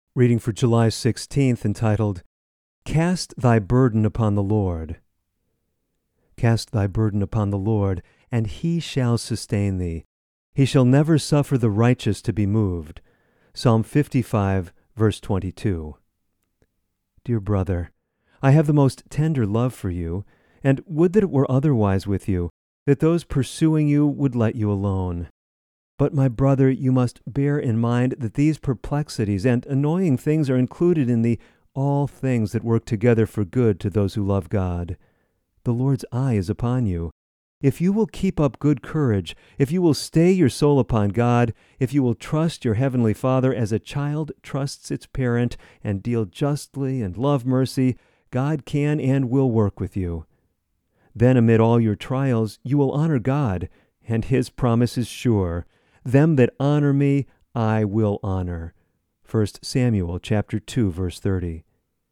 Reading for July 16th, entitled, Cast Thy Burden upon the Lord. Cast thy burden upon the Lord, and he shall sustain thee. He shall never suffer the righteous to be moved. Psalm 55, verse 22. Dear brother, I have the most tender love for you, and would that it were otherwise with you, that those pursuing you would let you alone. But, my brother, you must bear in mind that these perplexities and annoying things are included in the all things that work together for good to those who love God. The Lord's eye is upon you. If you will keep up good courage, if you will stay your soul upon God, if you will trust your heavenly Father as a child trusts its parent and deal justly and love mercy, God can and will work with you. Then amid all your trials you will honor God, and His promise is sure. Them that honor me, I will honor. 1 Samuel chapter 2, verse 30.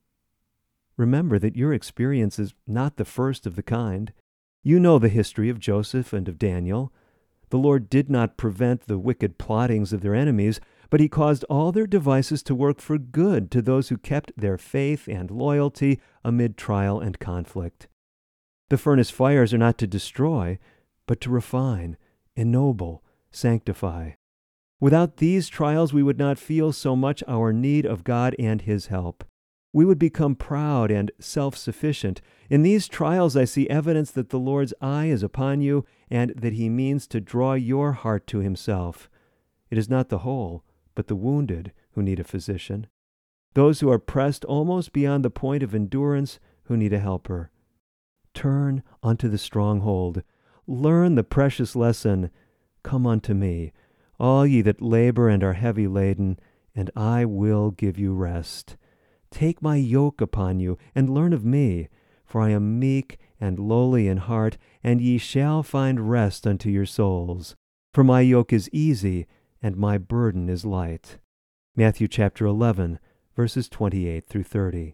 Remember that your experience is not the first of the kind. You know the history of Joseph and of Daniel. The Lord did not prevent the wicked plottings of their enemies, but He caused all their devices to work for good to those who kept their faith and loyalty amid trial and conflict. The furnace fires are not to destroy, but to refine, ennoble, sanctify. Without these trials, we would not feel so much our need of God and His help. We would become proud and self-sufficient. In these trials, I see evidence that the Lord's eye is upon you and that He means to draw your heart to Himself. It is not the whole, but the wounded who need a physician. Those who are pressed almost beyond the point of endurance who need a helper. Turn unto the stronghold. Learn the precious lesson. Come unto me, all ye that labor and are heavy laden, and I will give you rest. Take my yoke upon you, and learn of me, for I am meek and lowly in heart, and ye shall find rest unto your souls. For my yoke is easy, and my burden is light. Matthew chapter 11, verses 28 through 30.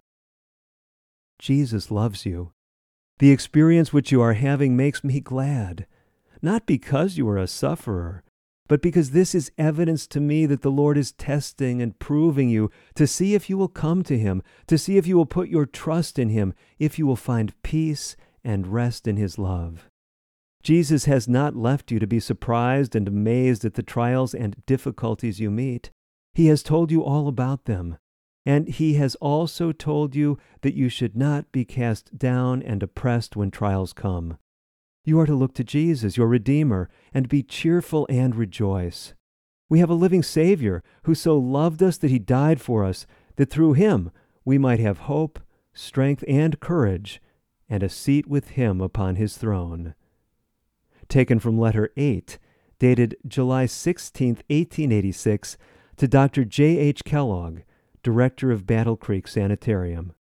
Jesus loves you. The experience which you are having makes me glad, not because you are a sufferer, but because this is evidence to me that the Lord is testing and proving you to see if you will come to Him, to see if you will put your trust in Him, if you will find peace and rest in His love. Jesus has not left you to be surprised and amazed at the trials and difficulties you meet. He has told you all about them, and He has also told you that you should not be cast down and oppressed when trials come. You are to look to Jesus, your Redeemer, and be cheerful and rejoice. We have a living Savior who so loved us that He died for us, that through Him we might have hope, strength, and courage, and a seat with Him upon His throne. Taken from Letter 8, dated July 16, 1886, to Dr. J. H. Kellogg, Director of Battle Creek Sanitarium.